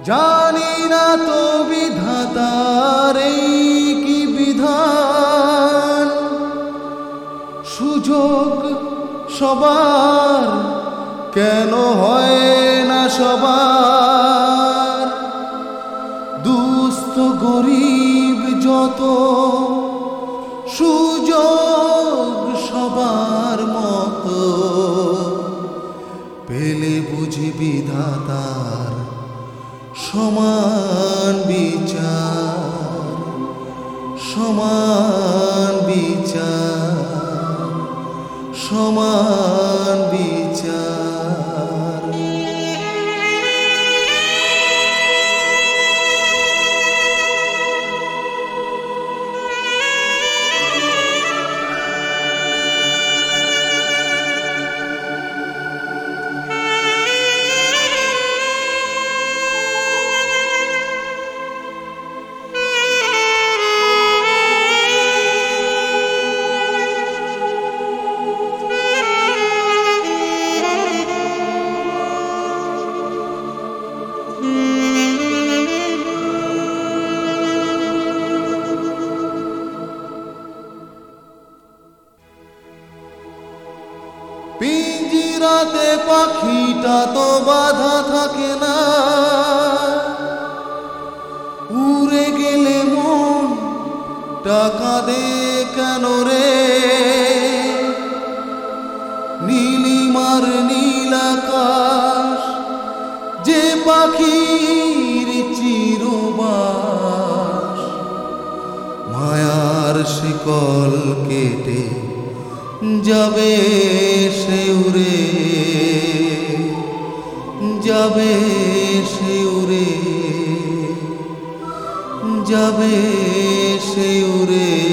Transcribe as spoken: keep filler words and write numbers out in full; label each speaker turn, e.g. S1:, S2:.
S1: জানি না তো বিধাতার এই কি বিধান, সুযোগ সবার কেন হয় না সবার। দুস্থ গরিব যত সুযোগ সবার মতো, পেলে বুঝি বিধাতার সমান বিচার, সমান বিচার, সমান বিচার। পিঞ্জিরাতে পাখিটা তো বাধা থাকে না, উড়ে গেলে মন টাকা দে কেন রে। নীলিমার নীল আকাশ যে পাখির চিরবাস, মায়ার শিকল কেটে যাবে সে উড়ে, যাবে সে উড়ে, যাবে সে উড়ে।